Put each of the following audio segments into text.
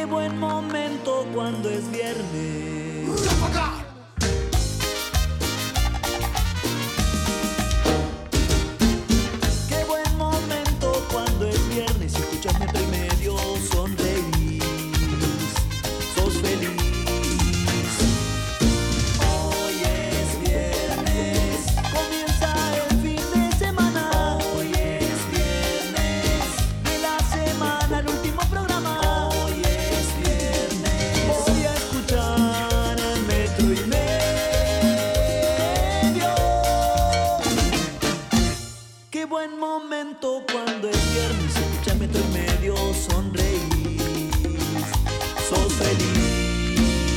buen momento cuando es viernes. Qué buen momento cuando es viernes. Si escuchas Metro y Medio, sonreís, sos feliz. Hoy es viernes, comienza el fin de semana. Hoy es viernes, de la semana el último programa. Hoy es viernes, voy a escuchar el Metro y Medio. Qué buen momento cuando es viernes. Escucha Metro y Medio, sonreís, sos feliz.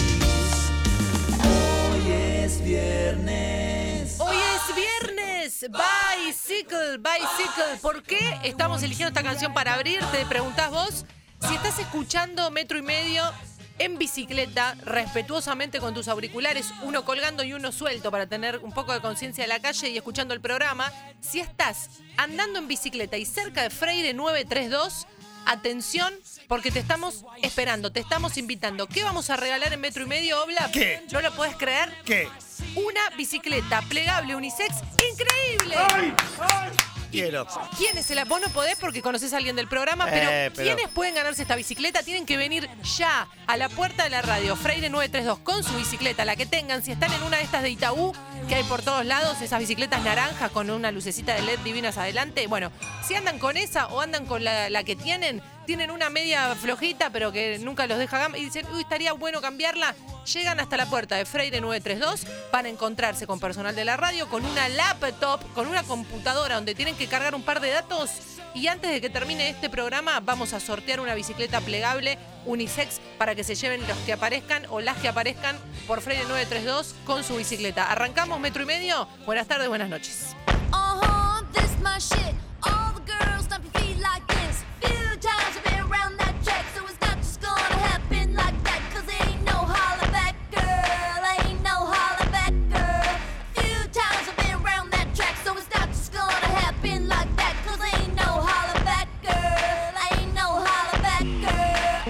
Hoy es viernes. Hoy es viernes, Bicycle. ¿Por qué estamos eligiendo esta canción para abrir? Te preguntás vos. Si estás escuchando Metro y Medio en bicicleta, respetuosamente con tus auriculares, uno colgando y uno suelto para tener un poco de conciencia de la calle y escuchando el programa. Si estás andando en bicicleta y cerca de Freire 932, atención, porque te estamos esperando, te estamos invitando. ¿Qué vamos a regalar en Metro y Medio, Obla? ¿Qué? ¿No lo podés creer? ¿Qué? Una bicicleta plegable unisex increíble. ¡Ay! Quiero. ¿Quiénes se la? Vos no podés porque conocés a alguien del programa, pero ¿quiénes pueden ganarse esta bicicleta? Tienen que venir ya a la puerta de la radio Freire 932 con su bicicleta, la que tengan. Si están en una de estas de Itaú, que hay por todos lados, esas bicicletas naranjas con una lucecita de LED divinas adelante. Bueno, si andan con esa o andan con la que tienen una media flojita, pero que nunca los deja y dicen, uy, estaría bueno cambiarla. Llegan hasta la puerta de Freire 932 para encontrarse con personal de la radio, con una laptop, con una computadora donde tienen que cargar un par de datos. Y antes de que termine este programa, vamos a sortear una bicicleta plegable unisex para que se lleven los que aparezcan o las que aparezcan por Freire 932 con su bicicleta. ¿Arrancamos Metro y Medio? Buenas tardes, buenas noches. This my shit. All the girls stomp your feet like this. Few times I've been around that track, so it's not just gonna happen like that. 'Cause ain't no holler back, girl. Ain't no holler back, girl. Few times I've been around that track, so it's not just gonna happen like that. 'Cause ain't no holler back, girl. Ain't no holler back, girl.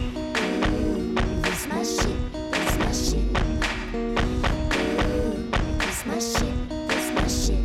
This my shit. This my shit. This my shit. This my shit.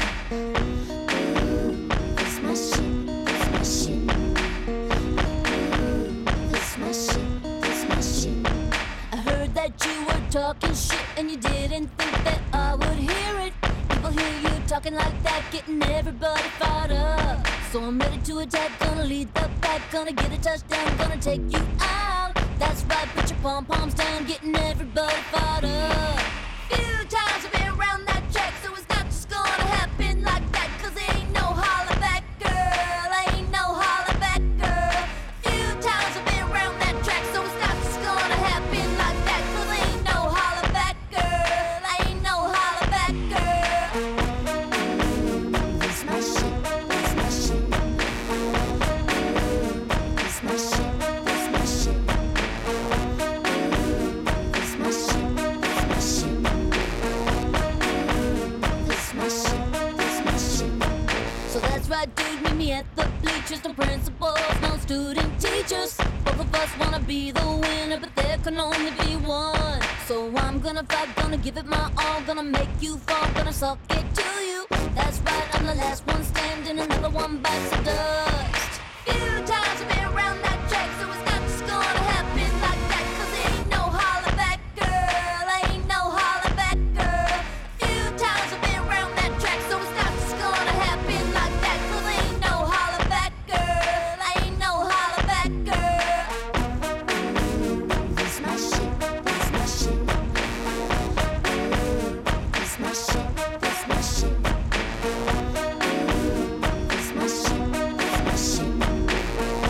You were talking shit and you didn't think that I would hear it. People hear you talking like that, getting everybody fired up. So I'm ready to attack, gonna lead the pack, gonna get a touchdown, gonna take you out. That's right, put your pom-poms down, getting everybody fired up. Few times I've been around that track, so it's not just gonna happen like that. 'Cause ain't no holler back, girl. Ain't no holler back, girl. Few times I've been around that track, so it's not just gonna happen like that. 'Cause ain't no holler back, girl. Ain't no holler back, girl. This my shit. This my shit. This my shit. This my shit. This my shit. This my shit. This my shit. This my shit. So that's right, dude, meet me at the bleachers. No principals, no student teachers. Both of us wanna be the winner, but there can only be one. So I'm gonna fight, gonna give it my all, gonna make you fall, gonna suck it to you. That's right, I'm the last one standing, another one bites the dust. Few times I've been around that track, so it's not just gonna happen like that. 'Cause ain't no holler back, girl. Ain't no holler back, girl. Few times I've been around that track, so it's not just gonna happen like that. 'Cause ain't no holler back, girl. Ain't no holler back, girl. This my shit. This my shit. This my shit. This my shit. This my shit. This my shit.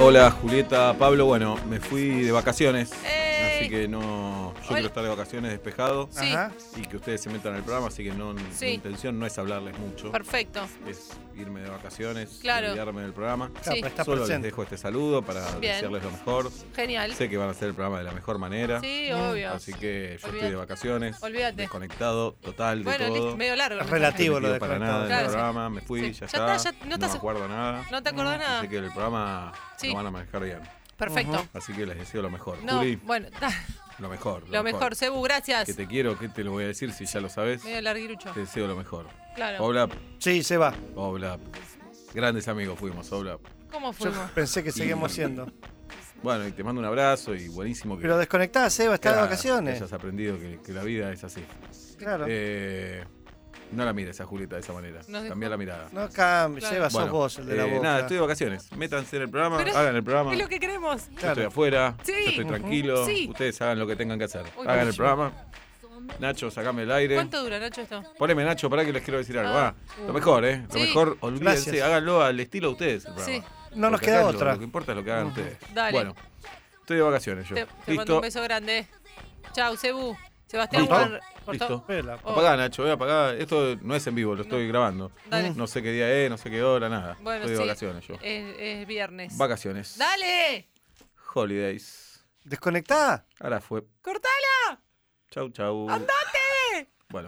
Hola Julieta, Pablo, bueno, me fui de vacaciones, así que no, yo quiero estar de vacaciones despejado Sí. y que ustedes se metan en el programa, así que no, Sí. mi intención no es hablarles mucho, Perfecto. es irme de vacaciones, Claro. olvidarme del programa. Sí. Pero está Solo presente. les dejo este saludo para Bien. desearles lo mejor. Genial. Sé que van a hacer el programa de la mejor manera. Sí, obvio. Así que yo estoy Olvídate. de vacaciones, Olvídate. desconectado total de Bueno, todo. listo, medio largo. Es el relativo. No lo me pido para desconectado. nada Claro, del sí. programa, me fui, Sí. ya Ya está, está, ya no me estás- acuerdo nada. No te acordás nada. Así que el programa Sí. lo van a manejar bien. Perfecto. Así que les deseo lo mejor. No, Juli, bueno, lo mejor. lo mejor. Cebu, gracias. Que te quiero, ¿qué te lo voy a decir si ya lo sabes? Medio larguirucho. Te deseo lo mejor. Claro. Oblap, Sí, se va. Oblap. Grandes amigos fuimos, Oblap. ¿Cómo Yo fuimos? pensé que seguimos siendo. Bueno, y te mando un abrazo y buenísimo que, Pero desconectá, Seba, está de claro, vacaciones. que hayas aprendido que la vida es así. Claro. No la mires a Julieta de esa manera. No, Cambia la mirada. No cambies, Claro. Seba, sos Bueno, vos el de la boca. nada, estoy de vacaciones. Métanse en el programa, Pero hagan el programa. Es lo que queremos. Yo Claro. estoy afuera, Sí. yo estoy tranquilo. Sí. Ustedes hagan lo que tengan que hacer. Uy, Hagan el mucho. programa. Nacho, sacame el aire. ¿Cuánto dura, Nacho, esto? Poneme, Nacho, para que les quiero decir algo. Ah. Lo mejor, ¿eh? Lo Sí. mejor, olvídense, Gracias. háganlo al estilo de ustedes. El programa. Sí. No nos Porque queda acá otra. Lo que importa es lo que hagan ustedes. Dale. Bueno, estoy de vacaciones yo. Te mando Listo. un beso grande. Chau, Cebu. Sebastián ¿Listo? Juan. Listo. Pela. Oh. Apagá, Nacho, apagá. Esto no es en vivo, lo estoy grabando. Dale. No sé qué día es, no sé qué hora, nada. Bueno, estoy de sí. vacaciones yo. Es viernes. Vacaciones. ¡Dale! Holidays. ¿Desconectá? Ahora fue. ¡Cortala! Chau, chau. ¡Andate! Bueno.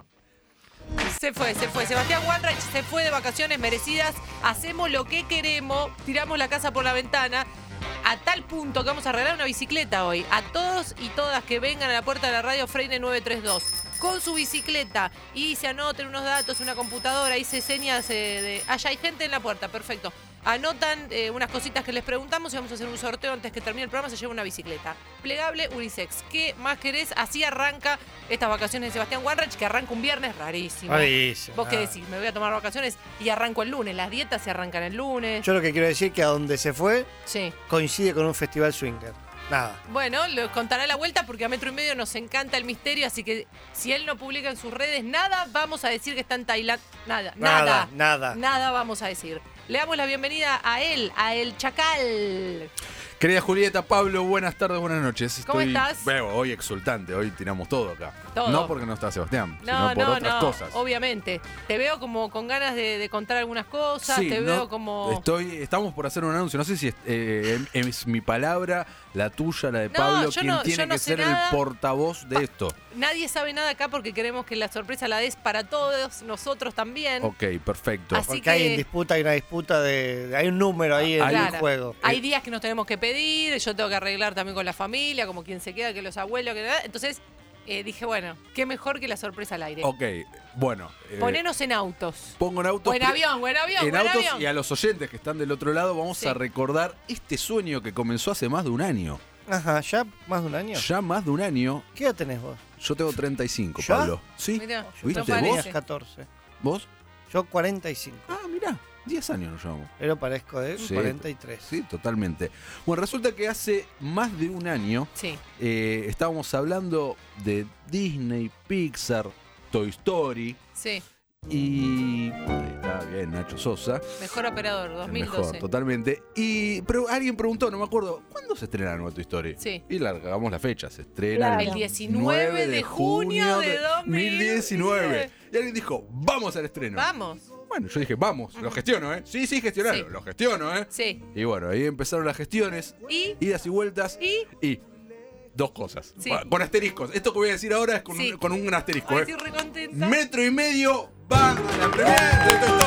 Se fue. Sebastián Wanreich se fue de vacaciones merecidas. Hacemos lo que queremos. Tiramos la casa por la ventana. A tal punto que vamos a regalar una bicicleta hoy. A todos y todas que vengan a la puerta de la radio Freire 932 con su bicicleta y se anoten unos datos, una computadora, hice señas de... Allá hay gente en la puerta, perfecto. Anotan unas cositas que les preguntamos y vamos a hacer un sorteo antes que termine el programa. Se lleva una bicicleta plegable unisex. ¿Qué más querés? Así arranca estas vacaciones de Sebastián Wanreich, que arranca un viernes rarísimo. Rarísimo. ¿Vos qué decís? Me voy a tomar vacaciones y arranco el lunes. Las dietas se arrancan el lunes. Yo lo que quiero decir es que a donde se fue Sí. coincide con un festival swinger. Nada. Bueno, lo contará la vuelta porque a Metro y Medio nos encanta el misterio, así que si él no publica en sus redes nada, vamos a decir que está en Tailandia. Nada. Nada vamos a decir. Le damos la bienvenida a él, a El Chacal. Querida Julieta, Pablo, buenas tardes, buenas noches. ¿Cómo estás? Bueno, hoy exultante, hoy tiramos todo acá. Todo. No porque no está Sebastián, sino por otras cosas. Obviamente. Te veo como con ganas de contar algunas cosas, Sí, te no, veo como... Estamos por hacer un anuncio, no sé si es mi palabra, la tuya, la de No, Pablo, yo quien no- tiene yo no que sé ser nada. el portavoz de esto. Nadie sabe nada acá porque queremos que la sorpresa la des para todos nosotros también. Ok, perfecto. Así Porque que- hay en disputa, hay una disputa hay un número ahí en el Claro. juego. Hay días que nos tenemos que pedir, yo tengo que arreglar también con la familia, como quien se queda, que los abuelos, que nada. Entonces dije, bueno, qué mejor que la sorpresa al aire. Ok, bueno. Ponenos en autos. Pongo en autos. O en avión, o en avión, En o en autos avión. y a los oyentes que están del otro lado vamos Sí. a recordar este sueño que comenzó hace más de un año. Ajá, ¿ya más de un año? Ya más de un año. ¿Qué edad tenés vos? Yo tengo 35, ¿Ya? Pablo. ¿Sí? Mirá, ¿Viste no vos? parece. Tenías 14. ¿Vos? Yo 45. Ah, mirá, 10 años nos llevamos. Pero parezco de Sí. 43. Sí, totalmente. Bueno, resulta que hace más de un año Sí. estábamos hablando de Disney, Pixar, Toy Story Sí, y... Ahí está, bien, Nacho Sosa. mejor operador, El 2012. mejor, totalmente. Pero alguien preguntó, no me acuerdo, ¿cuándo se estrena la nueva Toy Story? Sí. Y largamos la fecha, se estrena El 19 de junio de 2019. Y alguien dijo, vamos al estreno. Vamos. Bueno, yo dije, vamos, lo gestiono, ¿eh? Sí, gestionarlo, Sí. lo gestiono, ¿eh? Sí. Y bueno, ahí empezaron las gestiones, Y idas y vueltas, Y- dos cosas. Sí. Con asteriscos. Esto que voy a decir ahora es con, Sí. con un asterisco, Ay, ¿eh? estoy recontenta. Metro y Medio va a la primera de Toy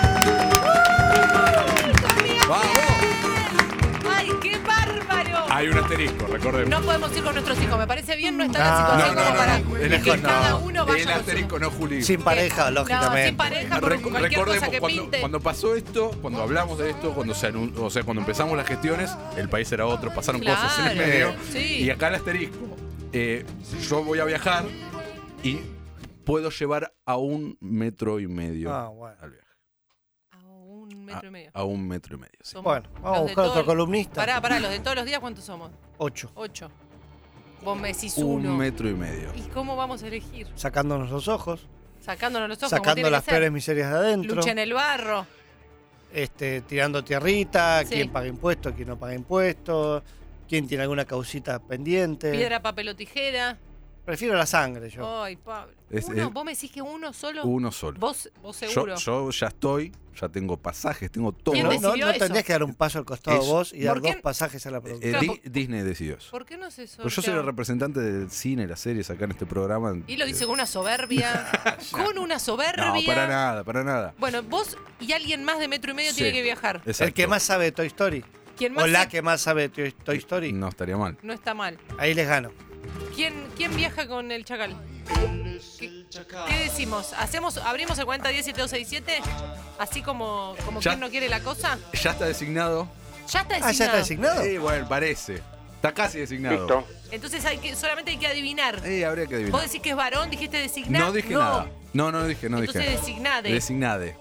Story. ¡Vamos! ¡Ay, qué bárbaro! Hay un asterisco, recordemos. No podemos ir con nuestros hijos. Me parece bien no estar en la situación como para El que cada uno vaya El con su- asterisco no, Juli. Sin pareja, No, lógicamente. sin pareja, por cualquier Recordemos, cosa que cuando, pinte. cuando pasó esto, cuando hablamos de esto, cuando cuando empezamos las gestiones, el país era otro, pasaron Claro, cosas en el medio. sí. Y acá el asterisco. Yo voy a viajar y puedo llevar a 1,5 metros Ah, bueno. al viaje. A 1,5 metros. A 1,5 metros, sí. Somos Bueno, vamos a los de buscar todo- otro columnista. Pará, los de todos los días, ¿cuántos somos? 8. 8. Vos me decís 1,5 uno. metros. ¿Y cómo vamos a elegir? Sacándonos los ojos. Sacándonos los ojos. como Sacando tiene las que ser. peores miserias de adentro. Lucha en el barro. tirando tierrita, Sí. quién paga impuestos, quién no paga impuestos, quién tiene alguna causita pendiente. Piedra, papel o tijera. Prefiero la sangre yo. Ay, Pablo. Es- ¿Uno? es- ¿Vos me decís que uno solo? Uno solo. ¿Vos seguro? Yo ya tengo pasajes, tengo todo. ¿Quién No, decidió eso? tendrías que dar un paso al costado Eso. vos y dar ¿Por qué? 2 pasajes a la productora. Claro, Disney decidió eso. ¿Por qué no se Pero yo soy el sortea? representante del cine, las series acá en este programa. Y lo dice con una soberbia. Con una soberbia. No, para nada, para nada. Bueno, vos y alguien más de 1,5 metros Sí. tiene que viajar. Exacto. El que más sabe de Toy Story. ¿Quién más O la se- que más sabe de Toy Story. No estaría mal. No está mal. Ahí les gano. ¿Quién viaja con el chacal? ¿Qué decimos? ¿Abrimos el 4010-7267? Así como Ya. quien no quiere la cosa. Ya está designado. Ya está designado. Ah, ¿ya está designado? Sí, bueno, parece. Está casi designado. Listo. Entonces solamente hay que adivinar. Habría que Vos adivinar. decís que es varón, dijiste designado. No dije nada. No dije. Entonces designade. Designade.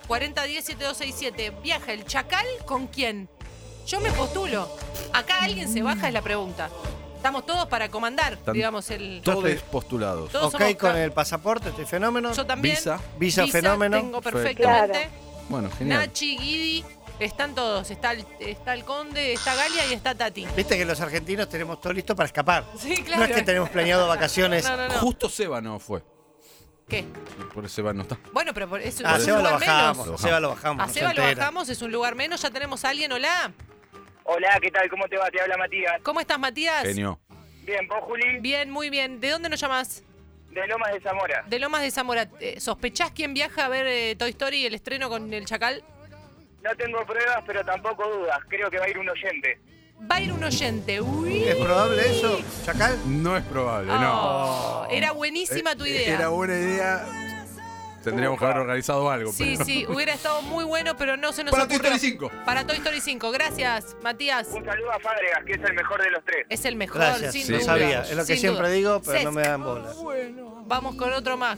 4010-7267. ¿Viaja el chacal con quién? Yo me postulo. Acá alguien se baja, es la pregunta. Estamos todos para comandar, Están digamos, el... Todos postulados. Todos Ok somos con ca- el pasaporte, este fenómeno. Yo también. Visa. Visa fenómeno. Tengo Perfecto. perfectamente. Bueno, genial. Nachi, Guidi, están todos. Está el Conde, está Galia y está Tati. Viste que los argentinos tenemos todo listo para escapar. Sí, No claro. es que tenemos planeado vacaciones. No. Justo Seba no fue. ¿Qué? Por eso Seba no está. Bueno, pero es un Ah, Seba lo lugar bajamos. menos. Seba lo bajamos. A no Seba se lo entera. bajamos, es un lugar menos. Ya tenemos a alguien. Hola. Hola, ¿qué tal? ¿Cómo te va? Te habla Matías. ¿Cómo estás, Matías? Genio. Bien, ¿vos, Juli? Bien, muy bien. ¿De dónde nos llamas? De Lomas de Zamora. De Lomas de Zamora. ¿Sospechás quién viaja a ver Toy Story, el estreno con el chacal? No tengo pruebas, pero tampoco dudas. Creo que va a ir un oyente. Va a ir un oyente. Uy. ¿Es probable eso, Chacal? No es probable, Oh, era buenísima tu idea. Era buena idea. Tendríamos que haber organizado algo. Sí, pero... sí, hubiera estado muy bueno, pero no se nos Para Toy ocurrió. Story 5. Para Toy Story 5. Gracias, Matías. Un saludo a Fábregas, que es el mejor de los tres. Es el mejor, Gracias. sin Sí. No duda. sabía. Es lo que sin siempre duda. digo, pero no Cesc. me dan bola. Vamos con otro más.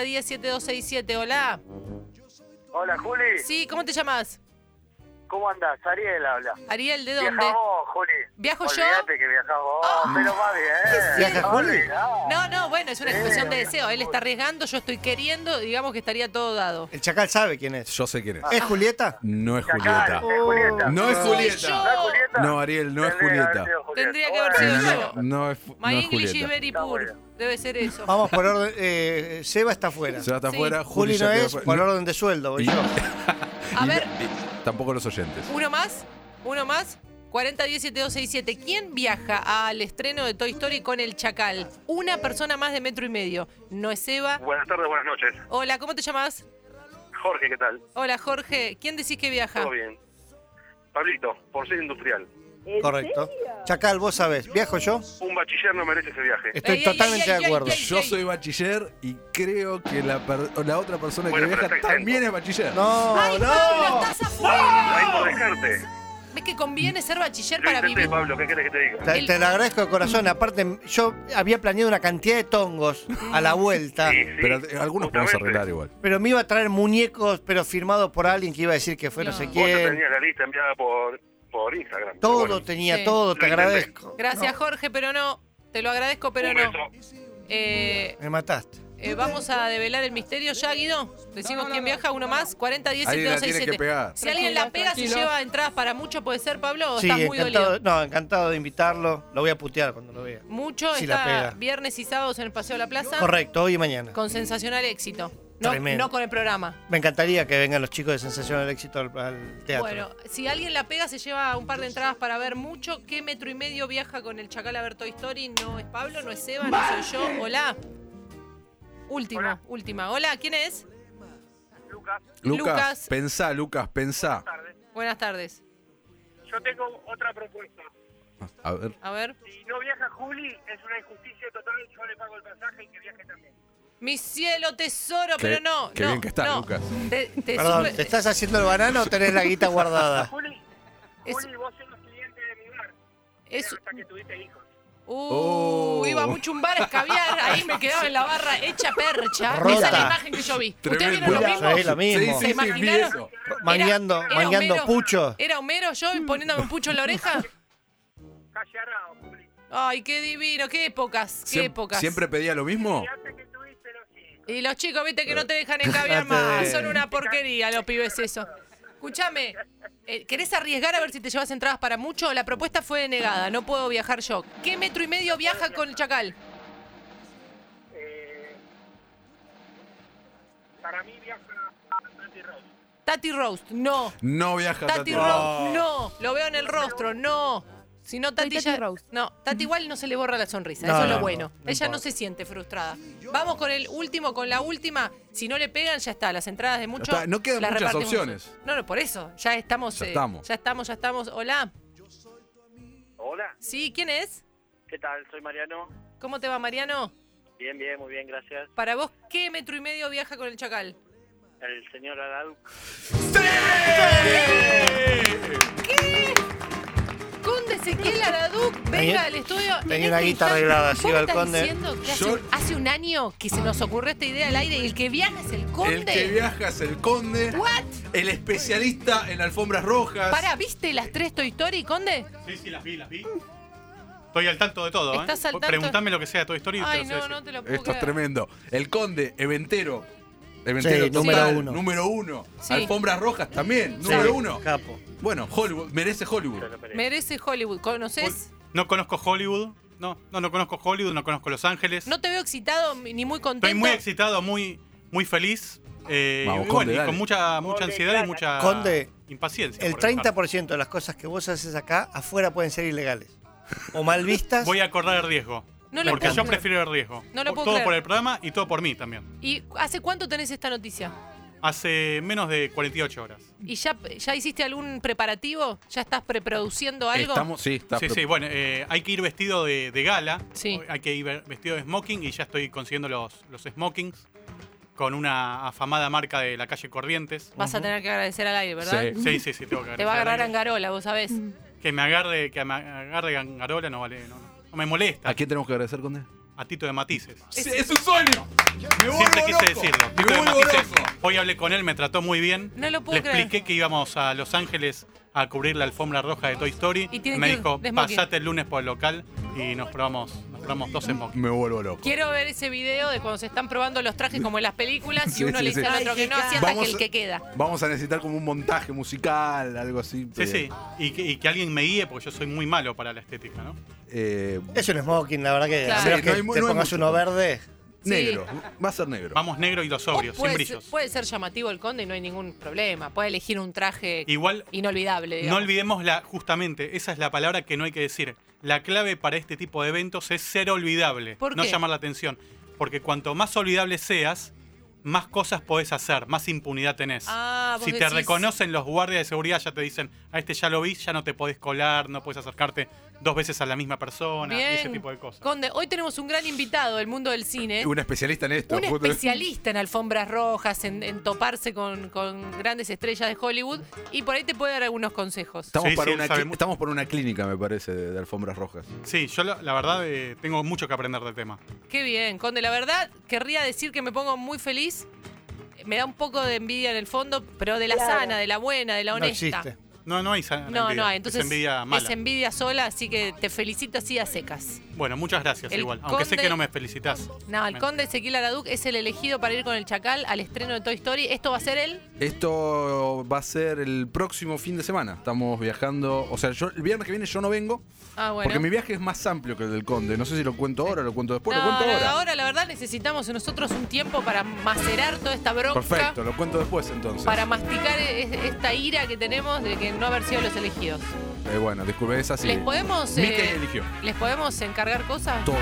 4010-7267. Hola. Hola, Juli. Sí, ¿cómo te llamas? ¿Cómo andás? Ariel habla. Ariel, ¿de dónde? Viajás vos, Juli. ¿Viajo yo? Olvídate que viajás vos, pero va bien. ¿Viaja Juli? No, bueno, es una expresión de deseo. Él está arriesgando, yo estoy queriendo, digamos que estaría todo dado. El Chacal sabe quién es. Yo sé quién es. ¿Es Julieta? No es Chacal, Julieta. es Julieta. No es Soy Julieta. yo. ¿No es Julieta? No, Ariel, no es Tendría Julieta. haber sido Julieta. Tendría que haber sido Bueno, yo. No es, My no es English is Julieta. very Está poor. bueno. Debe ser eso. Vamos por orden. Seba está fuera. Se va hasta Sí. afuera. Juli ya no quedó es fuera. por orden de sueldo. Voy Y- yo. A ver, Tampoco los oyentes. uno más. 4010-7267. ¿Quién viaja al estreno de Toy Story con el chacal? Una persona más de 1,5 metros. No es Eva. Buenas tardes, buenas noches. Hola, ¿cómo te llamas? Jorge, ¿qué tal? Hola, Jorge. ¿Quién decís que viaja? Todo bien. Pablito, por ser industrial. Correcto. Chacal, vos sabés. ¿Viajo yo? Un bachiller no merece ese viaje. Estoy Ey, totalmente ey, de acuerdo. ey, Yo soy bachiller y creo que la otra persona Bueno, que pero viaja está exento. también es bachiller. No, ¡Ay, no. Pablo, estás afuera! Ahí por dejarte. ¿Ves que conviene ser bachiller Lo para intenté, vivir? Pablo, ¿qué querés que te diga? Te lo agradezco de corazón. Aparte, yo había planeado una cantidad de tongos a la vuelta. Sí, sí, Pero algunos podemos justamente. arreglar igual. Pero me iba a traer muñecos, pero firmados por alguien que iba a decir que fue no, sé Vos ya quién. tenías la lista enviada por Instagram. pero Todo bueno. tenía, Sí. todo. Te Lo intenté. agradezco. Gracias, Jorge, pero no. Te lo agradezco, pero Un no. beso. Me mataste. Vamos a develar el misterio ya, Guido. Decimos quién viaja, uno más. 4010 Alguien la tiene que pegar. Si alguien la pega, se Tranquilo. lleva entradas para mucho, ¿puede ser, Pablo? ¿O Sí, estás muy encantado, dolido? no, encantado de invitarlo. Lo voy a putear cuando lo vea. Mucho, Si la está pega. viernes y sábados en el Paseo de la Plaza. Correcto, hoy y mañana. Con sensacional éxito. No, Tremendo. no con el programa. Me encantaría que vengan los chicos de Sensación del Éxito al teatro. Bueno, si alguien la pega, se lleva un par de entradas para ver mucho. ¿Qué 1,5 metros viaja con el chacal a ver Toy Story? No es Pablo, no es Seba, no soy yo. Hola. Última. Hola, ¿quién es? Lucas, Lucas. Lucas, pensá. tarde. Buenas tardes. Yo tengo otra propuesta. A ver. A ver. Si no viaja Juli, es una injusticia total. Yo le pago el pasaje y que viaje también. Mi cielo, tesoro, Qué- pero no. qué no, bien que estás, no. Lucas. Perdón, ¿te estás haciendo el banano o tenés la guita guardada? Juli, Es- vos sos cliente de mi bar. Es- Hasta que tuviste hijos. Iba mucho un bar a escabiar, ahí me quedaba en la barra hecha percha. Rota. Esa es la imagen que yo vi. ¿Ustedes Tremendo. vieron lo mismo? Sí, lo mismo. ¿Se vi imaginaron? eso. Mangueando Homero. pucho. ¿Era Homero yo poniéndome un pucho en la oreja? Callarao, Juli. Ay, qué divino, qué épocas, qué épocas. ¿Siempre pedía lo mismo? Y antes que tuviste los hijos. Y los chicos, viste, que no te dejan escabiar más. Son una porquería los pibes eso. Escúchame, ¿querés arriesgar a ver si te llevas entradas para mucho? La propuesta fue denegada, no puedo viajar yo. ¿Qué metro y medio viaja con el Chacal? Para mí viaja Tati Roast. Tati Roast, no. No viaja Tati Roast, no. Lo veo en el rostro, no. Si no, Tati ya... No, Tati igual no se le borra la sonrisa, eso es lo bueno. Ella no se siente frustrada. Vamos con el último, con la última. Si no le pegan, ya está. Las entradas de mucho. No quedan las muchas repartimos. opciones. No, por eso. Ya estamos. Ya estamos. Hola. Hola. Sí, ¿quién es? ¿Qué tal? Soy Mariano. ¿Cómo te va, Mariano? Bien, muy bien, gracias. Para vos, ¿qué metro y medio viaja con el Chacal? El señor Araduc. ¿Qué? Conde Ezequiel Araduc, venga al estudio. Tenía una guita arreglada, así va el Conde. Diciendo que hace un año que se nos ocurrió esta idea al aire y el que viaja es el Conde? El que viaja es el Conde. ¿What? El especialista en alfombras rojas. Pará, ¿viste las 3 Toy Story, Conde? Sí, las vi. Estoy al tanto de todo, ¿Estás al tanto? Preguntame lo que sea de Toy Story. Ay, no te lo puedo Esto es creer. tremendo. El Conde, eventero. Sí, Total, número uno. Sí. Alfombras rojas también, número 1. Capo. Bueno, Hollywood, merece Hollywood. Merece Hollywood. ¿Conoces? No conozco Hollywood. No conozco Hollywood, no conozco Los Ángeles. No te veo excitado ni muy contento. Estoy muy excitado, muy feliz. Vamos, y Conde, bueno, y dale. con mucha ansiedad y mucha Conde, impaciencia. El por dejar. 30% de las cosas que vos haces acá, afuera pueden ser ilegales. O mal vistas. Voy a correr el riesgo. No lo porque puedo yo creer. prefiero el riesgo. No lo puedo todo creer. por el programa y todo por mí también. ¿Y hace cuánto tenés esta noticia? Hace menos de 48 horas. ¿Y ya hiciste algún preparativo? ¿Ya estás preproduciendo algo? Sí, bueno, hay que ir vestido de gala. Sí. Hay que ir vestido de smoking y ya estoy consiguiendo los smokings con una afamada marca de la calle Corrientes. Vas a tener que agradecer al aire, ¿verdad? Sí, tengo que agradecer. Te va a agarrar al aire. Angarola, vos sabés. Que me agarre Angarola no vale, no me molesta. ¿A quién tenemos que agradecer, Conde? A Tito de Matices. ¡Es un sueño! Siempre quise decirlo. Me Tito de vuelvo Matices, loco. hoy hablé con él, me trató muy bien. No lo puedo Le creer. expliqué que íbamos a Los Ángeles a cubrir la alfombra roja de Toy Story. Y tiene Me que ir dijo, de smoking. pasate el lunes por el local y nos probamos 2 smokings. Me vuelvo loco. Quiero ver ese video de cuando se están probando los trajes como en las películas Sí, y uno sí, le dice sí. al otro que no, así hasta que el que queda. Vamos a necesitar como un montaje musical, algo así. Sí. Y que alguien me guíe porque yo soy muy malo para la estética, ¿no? Es un smoking, la verdad que Claro. a menos Sí, que no hay- te no hay pongas mucho. uno verde. Negro. Va a ser negro. Vamos negro y los sobrios, sin brillos. Puede ser llamativo el Conde y no hay ningún problema. Puede elegir un traje Igual inolvidable. no digamos. olvidemos justamente, esa es la palabra que no hay que decir. La clave para este tipo de eventos es ser olvidable, ¿Por no qué? llamar la atención. Porque cuanto más olvidable seas, más cosas podés hacer, más impunidad tenés. Ah, vos Si te decís- reconocen los guardias de seguridad, ya te dicen, a este ya lo vi, ya no te podés colar, no podés acercarte 2 veces a la misma persona, Bien. ese tipo de cosas. Conde, hoy tenemos un gran invitado del mundo del cine. Un especialista en esto. Un especialista en alfombras rojas, en toparse con grandes estrellas de Hollywood. Y por ahí te puede dar algunos consejos. Estamos, Sí, para sí, una sabe cli- mucho. estamos por una clínica, me parece, de alfombras rojas. Sí, yo la verdad tengo mucho que aprender del tema. Qué bien, Conde. La verdad, querría decir que me pongo muy feliz. Me da un poco de envidia en el fondo, pero de la sana, de la buena, de la No honesta. existe. No hay No, envidia, no hay. Entonces, es envidia mala. es envidia sola, así que te felicito así a secas. Bueno, muchas gracias El igual, aunque sé Conde- que no me felicitas. No, el Conde Ezequiel Araduc es el elegido para ir con el Chacal al estreno de Toy Story. ¿Esto va a ser él? Esto va a ser el próximo fin de semana. Estamos viajando. O sea, el viernes que viene yo no vengo. Ah, bueno. Porque mi viaje es más amplio que el del Conde. No sé si lo cuento ahora, lo cuento después, No, lo cuento ahora. ahora la verdad necesitamos nosotros un tiempo para macerar toda esta bronca. Perfecto, lo cuento después entonces. Para masticar esta ira que tenemos de que no haber sido los elegidos. Bueno, disculpe, es así. ¿Les podemos, Mickey eligió. ¿Les podemos encargar cosas? Todo.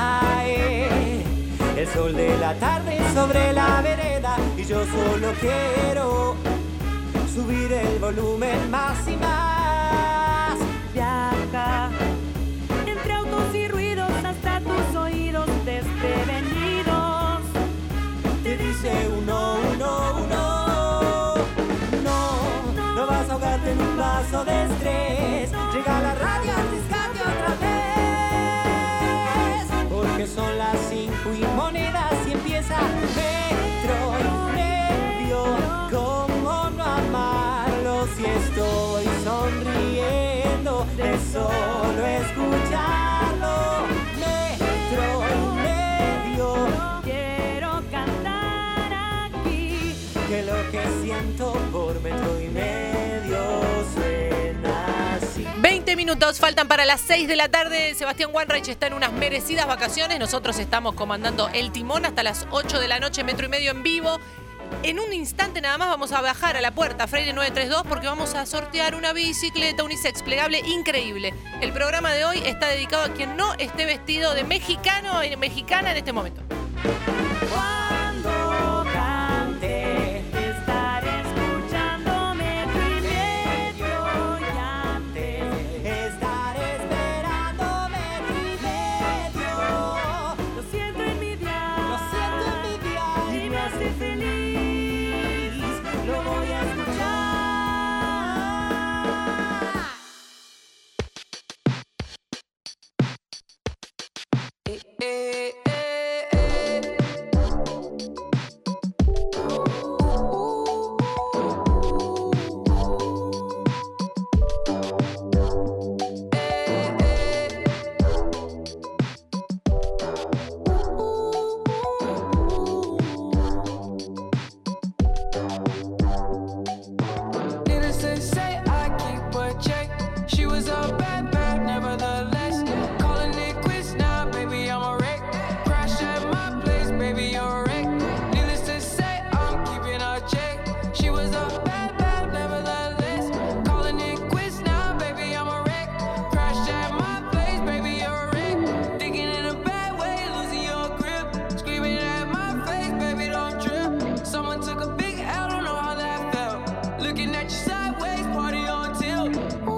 Cae el sol de la tarde sobre la vereda y yo solo quiero subir el volumen más y más. Viaja entre autos y ruidos hasta tus oídos desprevenidos. Te dice uno, no vas a ahogarte en un vaso de estrés. Llega la radio, arriscate otra vez, porque son las 5 y monedas y empieza metro y medio. ¿Cómo no amarlo si estoy sonriendo? que lo que siento por metro y medio suena así. 20 minutos faltan para las 6 de la tarde. Sebastián Wanreich está en unas merecidas vacaciones. Nosotros estamos comandando el timón hasta las 8 de la noche, metro y medio en vivo. En un instante nada más vamos a bajar a la puerta Freire 932 porque vamos a sortear una bicicleta unisex plegable increíble. El programa de hoy está dedicado a quien no esté vestido de mexicano y mexicana en este momento. Cuando cante, estaré escuchando metro y medio y antes Estaré esperando metro y medio. lo siento en mi día, Lo siento en mi día y me hace feliz. lo voy a escuchar. Needless to say, I keep a check. She was a bad, bad, nevertheless. Calling it quits now, baby, I'm a wreck. Crash at my place, baby, you're a wreck. Needless to say, I'm keeping a check. She was a bad, bad, nevertheless. Calling it quits now, baby, I'm a wreck. Crash at my place, baby, you're a wreck. Thinking in a bad way, losing your grip. Screaming at my face, baby, don't trip. Someone took a big L, don't know how that felt. Looking at you sideways, party on tilt.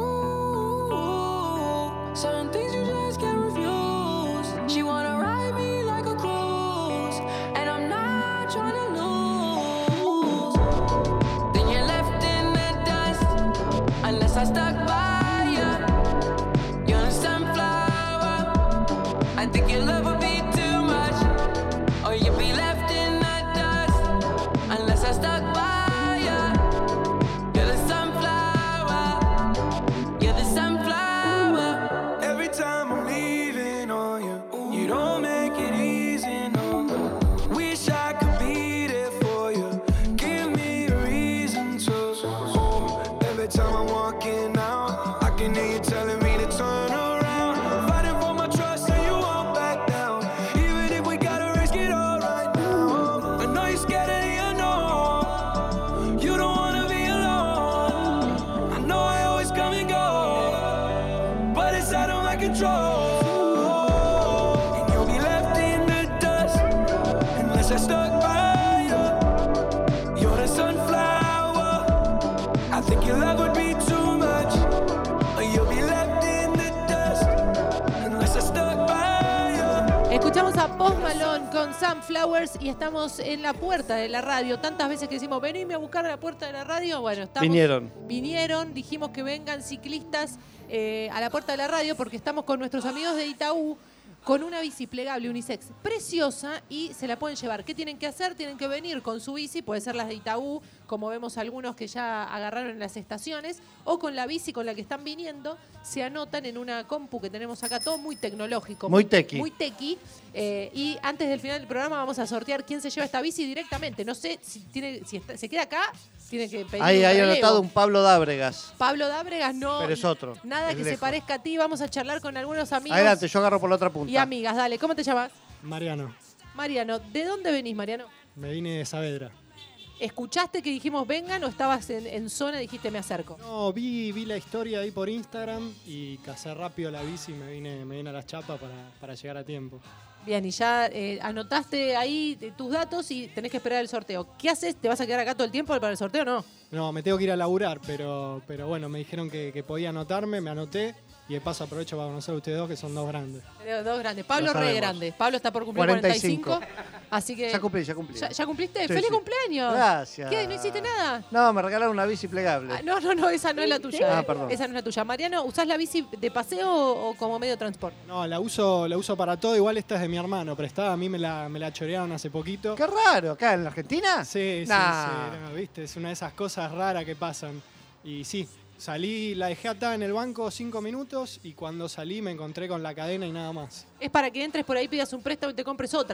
Ooh, certain things you just can't refuse. She wanna ride me like a cruise, and I'm not trying to lose. Then you're left in the dust, unless I stuck by you. You're a sunflower. I think your love would be too much, or you'd be left in the dust, unless I stuck by you. You're the sunflower. You're the sunflower. Every time I'm leaving on you, you don't make it easy, no. Wish I could be there for you. Give me a reason to. Every time I'm walking out, I can hear you telling me to turn around. Fighting for my trust and you won't back down. Even if we gotta risk it all right now. I know you're scared of the unknown. You don't wanna be alone. I know I always come and go, but it's out of my control. And you'll be left in the dust unless I stuck by you. You're the sunflower. I think your love would be too much, or you'll be left in the dust unless I stuck by you. Escuchamos a Post Malone con Sunflowers y estamos en la puerta de la radio. Tantas veces que decimos, venime a buscar a la puerta de la radio. Bueno, estamos. Vinieron, dijimos que vengan ciclistas a la puerta de la radio porque estamos con nuestros amigos de Itaú con una bici plegable unisex preciosa y se la pueden llevar. ¿Qué tienen que hacer? Tienen que venir con su bici, puede ser las de Itaú, como vemos algunos que ya agarraron en las estaciones, o con la bici con la que están viniendo, se anotan en una compu que tenemos acá, todo muy tecnológico. Muy tequi. Muy tequi. Y antes del final del programa vamos a sortear quién se lleva esta bici directamente. No sé si se queda acá, tiene que pedir Ahí un hay relevo. anotado un Pablo Dábregas. Pablo Dábregas no. Pero es otro. Nada es que lejos. se parezca a ti. Vamos a charlar con algunos amigos. Adelante, yo agarro por la otra punta. Y amigas, dale. ¿Cómo te llamas? Mariano, Mariano. ¿De dónde venís, Mariano? me vine de Saavedra. ¿Escuchaste que dijimos vengan o estabas en zona y dijiste me acerco? No, vi la historia ahí por Instagram y casé rápido la bici y me vine a las chapas para llegar a tiempo. Bien, y ya anotaste ahí tus datos y tenés que esperar el sorteo. ¿Qué haces? ¿Te vas a quedar acá todo el tiempo para el sorteo o no? No, me tengo que ir a laburar, pero bueno, me dijeron que podía anotarme, me anoté. Y de paso aprovecho para conocer a ustedes dos, que son dos grandes. Dos grandes. Pablo Lo re sabemos. grande. Pablo está por cumplir 45. Así que. Ya cumplí. ¿Ya cumpliste? Sí, ¡Feliz sí. cumpleaños! Gracias. ¿Qué? ¿No hiciste nada? No, me regalaron una bici plegable. Ah, no, esa no es la tuya. Ah, perdón. Esa no es la tuya. Mariano, ¿usás la bici de paseo o como medio de transporte? No, la uso para todo. Igual esta es de mi hermano, prestada. A mí me la chorearon hace poquito. Qué raro, ¿acá en la Argentina? Sí, Nah. sí. No, ¿viste? Es una de esas cosas raras que pasan. Y sí, salí, la dejé atada en el banco 5 minutos y cuando salí me encontré con la cadena y nada más. Es para que entres por ahí, pidas un préstamo y te compres otra.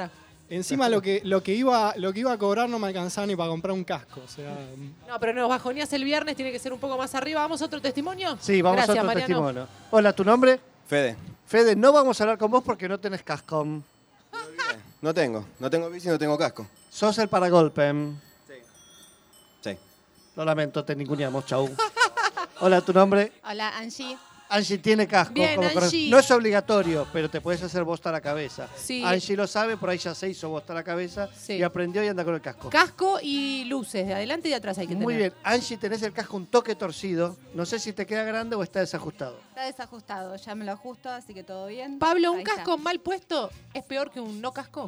Encima lo que iba a cobrar no me alcanzaba ni para comprar un casco. O sea, No, pero nos bajoneás el viernes, tiene que ser un poco más arriba. ¿Vamos a otro testimonio? Sí, vamos Gracias, a otro Mariano. testimonio. Hola, ¿tu nombre? Fede. Fede, no vamos a hablar con vos porque no tenés casco. No tengo bici, no tengo casco. Sos el paragolpe. Sí. Lo lamento, te ninguneamos, chau. Hola, ¿tu nombre? Hola, Angie. Angie tiene casco. Bien, como Angie. No es obligatorio, pero te puedes hacer bosta a la cabeza. Sí. Angie lo sabe, por ahí ya se hizo bosta a la cabeza Sí. y aprendió y anda con el casco. Casco y luces, de adelante y de atrás hay que tener. Muy bien. Angie, tenés el casco un toque torcido. No sé si te queda grande o está desajustado. Está desajustado, ya me lo ajusto, así que todo bien. Pablo, ¿un Ahí está. casco mal puesto es peor que un no casco?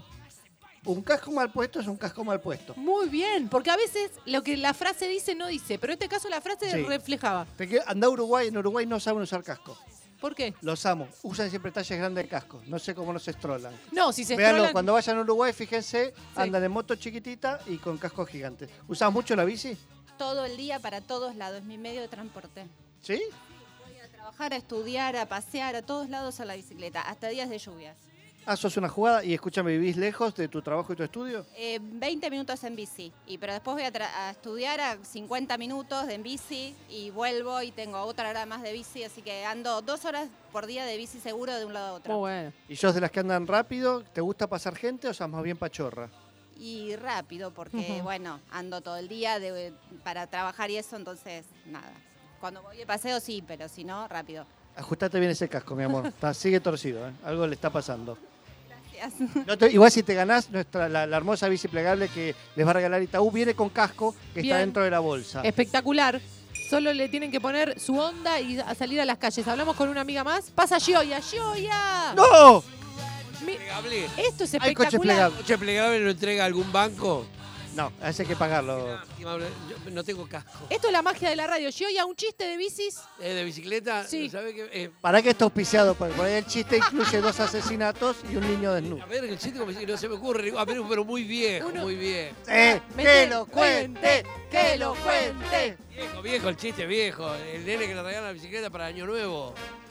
Un casco mal puesto es un casco mal puesto. Muy bien, porque a veces lo que la frase dice no dice, pero en este caso la frase Sí. reflejaba. Anda a Uruguay, en Uruguay no saben usar casco. ¿Por qué? Los amo. Usan siempre talles grandes de casco. No sé cómo no se estrolan. No, si se Véanlo, estrolan- cuando vayan a Uruguay, fíjense, andan en moto chiquitita y con cascos gigantes. ¿Usás mucho la bici? Todo el día para todos lados, mi medio de transporte. ¿Sí? Voy a trabajar, a estudiar, a pasear, a todos lados a la bicicleta, hasta días de lluvias. Ah, sos una jugada y escúchame, ¿vivís lejos de tu trabajo y tu estudio? 20 minutos en bici, pero después voy a estudiar a 50 minutos en bici y vuelvo y tengo otra hora más de bici, así que ando 2 horas por día de bici seguro de un lado a otro. Muy bueno. ¿Y sos de las que andan rápido? ¿Te gusta pasar gente o sos más bien pachorra? Y rápido, porque Ujú. bueno, ando todo el día para trabajar y eso, entonces nada. Cuando voy de paseo sí, pero si no, rápido. Ajustate bien ese casco, mi amor. Sigue torcido, ¿eh? Algo le está pasando. Gracias. Igual si te ganás, la hermosa bici plegable que les va a regalar Itaú viene con casco que Bien. está dentro de la bolsa. Espectacular. Solo le tienen que poner su onda y a salir a las calles. Hablamos con una amiga más. Pasa Gioia. ¡Gioia! ¡No! Plegable. Esto es Hay coche espectacular. plegable. ¿Coche plegable lo entrega algún banco? No, ese hay que pagarlo. Yo no tengo casco. Esto es la magia de la radio. Gioia, un chiste de bicis. ¿De bicicleta? Sí. ¿Sabe qué? ¿Para qué está auspiciado? Porque por ahí el chiste incluye 2 asesinatos y un niño desnudo. A ver, el chiste como si no se me ocurre. A ver, pero muy viejo, muy viejo. ¡Que lo cuente! ¡Que lo cuente! Viejo, el chiste viejo. El nene que le regala la bicicleta para Año Nuevo.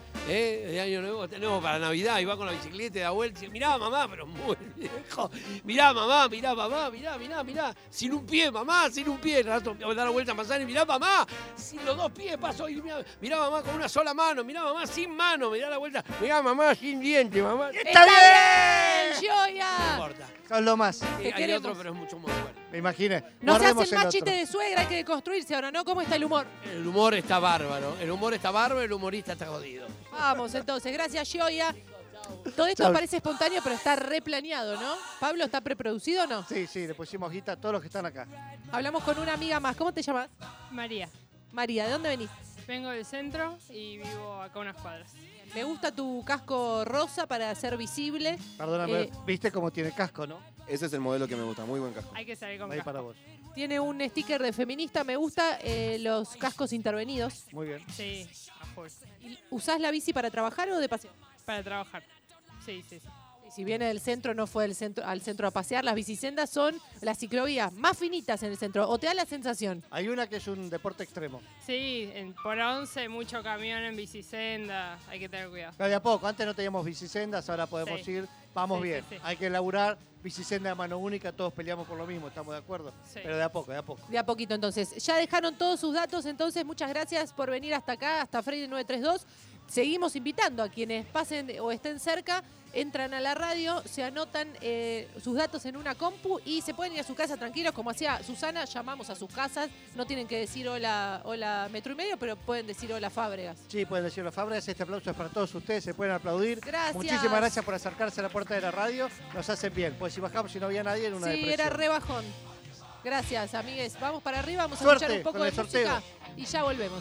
De Año Nuevo tenemos para Navidad y va con la bicicleta y da vuelta y dice, mirá mamá, pero muy viejo. Mirá mamá, mirá. Sin un pie, mamá, sin un pie. Da la vuelta a manzana y mirá mamá, sin los 2 pies paso. Y mirá mamá con una sola mano, mirá mamá sin mano, mirá la vuelta. Mirá mamá sin diente, mamá. ¡Está bien, Gioia! No importa. Son lo más. Hay queremos. otro, pero es mucho más bueno. Me imaginé. No se Guardemos hacen el más otro. chistes de suegra, hay que deconstruirse ahora, ¿no? ¿Cómo está el humor? El humor está bárbaro. El humorista está jodido. Vamos, entonces. Gracias, Gioia. Todo esto Chau. parece espontáneo, pero está replaneado, ¿no? ¿Pablo está preproducido o no? Sí, le pusimos guita a todos los que están acá. Hablamos con una amiga más. ¿Cómo te llamas? María. María, ¿de dónde venís? Vengo del centro y vivo acá a unas cuadras. Me gusta tu casco rosa para ser visible. Perdóname, ¿viste cómo tiene casco, no? Ese es el modelo que me gusta, muy buen casco. Hay que salir con Ahí casco. para vos. Tiene un sticker de feminista. Me gusta los cascos intervenidos. Muy bien. Sí, a full. ¿Usás la bici para trabajar o de paseo? Para trabajar. Sí. Y si viene del centro, no fue al centro a pasear. Las bicisendas son las ciclovías más finitas en el centro. ¿O te da la sensación? Hay una que es un deporte extremo. Sí, por 11 mucho camión en bicisenda. Hay que tener cuidado. Pero de a poco, antes no teníamos bicisendas, ahora podemos Sí. ir. Vamos Sí, bien. sí. Hay que elaborar bicisenda de mano única, todos peleamos por lo mismo, estamos de acuerdo. Sí. Pero de a poco, de a poco. De a poquito, entonces. Ya dejaron todos sus datos, entonces muchas gracias por venir hasta acá, hasta Freire 932. Seguimos invitando a quienes pasen o estén cerca, entran a la radio, se anotan sus datos en una compu y se pueden ir a su casa tranquilos, como hacía Susana, llamamos a sus casas, no tienen que decir hola Metro y Medio, pero pueden decir hola Fábregas. Sí, pueden decirlo, Fábregas. Este aplauso es para todos ustedes, se pueden aplaudir. Gracias. Muchísimas gracias por acercarse a la puerta de la radio. Nos hacen bien, pues si bajamos y no había nadie, era una Sí, depresión. era rebajón. Gracias, amigues. Vamos para arriba, vamos a Suerte escuchar un poco con de el sorteo. música y ya volvemos.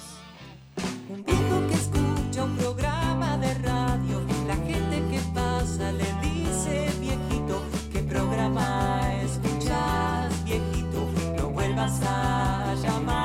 Un viejo que escucha un programa de radio, la gente que pasa le dice viejito, ¿qué programa escuchas, viejito? No vuelvas a llamar.